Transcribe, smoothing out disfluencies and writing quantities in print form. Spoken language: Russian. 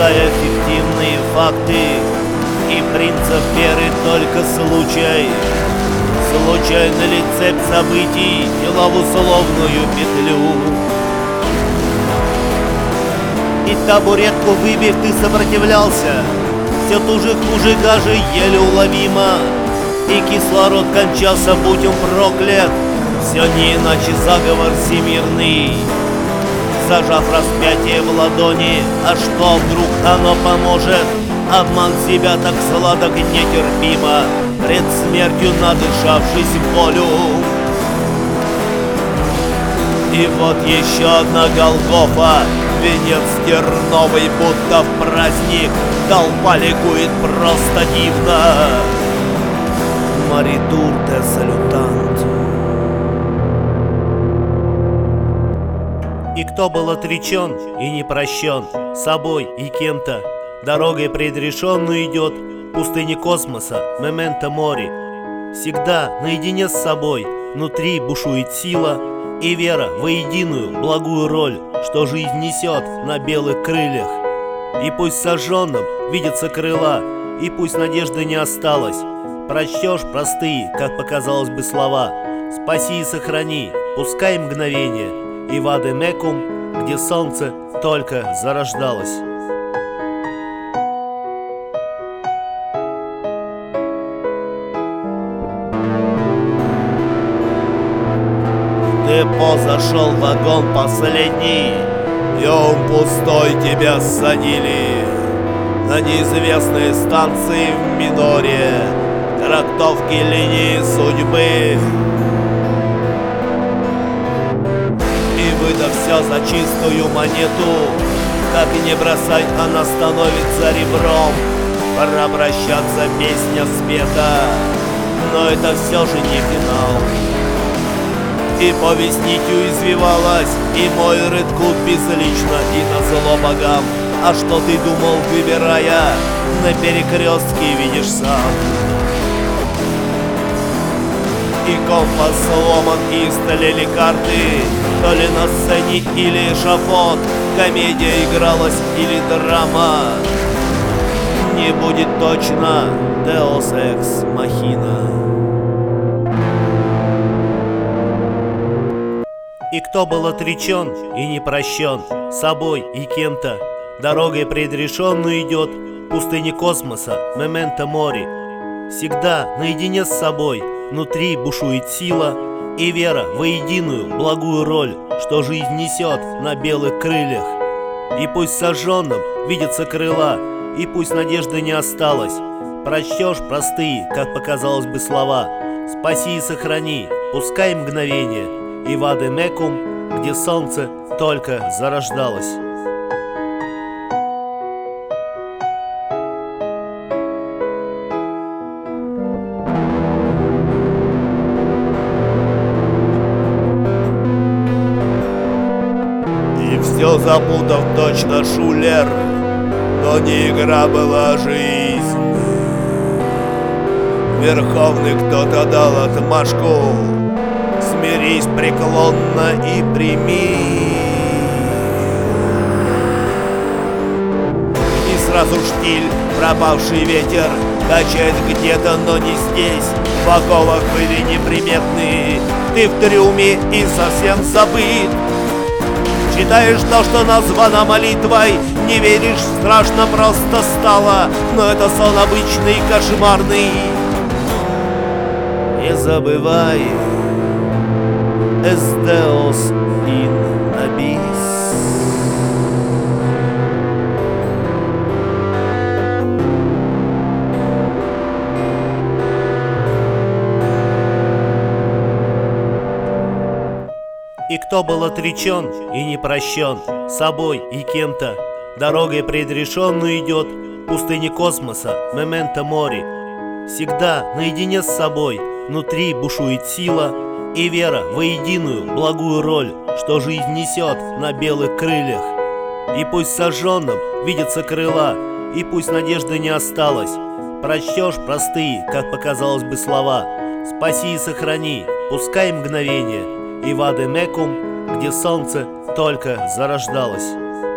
Отрицая фиктивные факты и принцип веры только случай. Случайно ли цепь событий вела в условную петлю? И табуретку выбив, ты сопротивлялся. Все туже хуже, даже еле уловимо. И кислород кончался, будь он проклят. Все не иначе заговор всемирный. Зажав распятие в ладони, а что вдруг оно поможет? Обман себя так сладок и нетерпимо, пред смертью надышавшись болью. И вот еще одна Голгофа, венец терновый, будто в праздник. Толпа ликует просто дивно. Маридур де салютант. И кто был отречен и не прощен собой и кем-то, дорогой предрешенную идет в пустыне космоса, мементо мори. Всегда наедине с собой, внутри бушует сила и вера в единую благую роль, что жизнь несет на белых крыльях. И пусть сожженным видятся крыла, и пусть надежды не осталось, прочтешь простые, как показалось бы, слова: спаси и сохрани, пускай мгновение, и ваде мекум, где солнце только зарождалось. В депо зашел вагон последний, и он пустой, тебя ссадили на неизвестные станции в миноре, трактовки линии судьбы. Выдав все за чистую монету, как и не бросай, она становится ребром. Пора прощаться, песня спета, но это все же не финал. И повесть нитью извивалась, и мой Редкут безлично и назло богам. А что ты думал, выбирая, на перекрестке видишь сам? И компас сломан, и истлели карты, то ли на сцене или эшафот, комедия игралась или драма. Не будет точно Deus Ex Machina. И кто был отречен и не прощен собой и кем-то, дорогой предрешенную идет в пустыне космоса, мементо мори. Всегда наедине с собой, внутри бушует сила и вера в единую благую роль, что жизнь несет на белых крыльях. И пусть сожженным видятся крыла, и пусть надежды не осталось, прочтешь простые, как показалось бы, слова: спаси и сохрани, пускай мгновение, и ваде мекум, где солнце только зарождалось. Все запутав точно шулер, но не игра была жизнь. Верховный кто-то дал отмашку: смирись преклонно и прими. И сразу штиль, пропавший ветер, качает где-то, но не здесь. В оковах были неприметные, ты в трюме и совсем забыт. Читаешь то, что названо молитвой, не веришь, страшно просто стало, но это сон обычный, кошмарный. Не забывай, es Deus in nobis. И кто был отречен и не прощен собой и кем-то, дорогой предрешенную идет в пустыне космоса, мементо мори. Всегда наедине с собой, внутри бушует сила и вера в единую благую роль, что жизнь несет на белых крыльях. И пусть сожженным видятся крыла, и пусть надежды не осталось, прочтешь простые, как показалось бы, слова: спаси и сохрани, пускай мгновение, и ваде мекум, где солнце только зарождалось.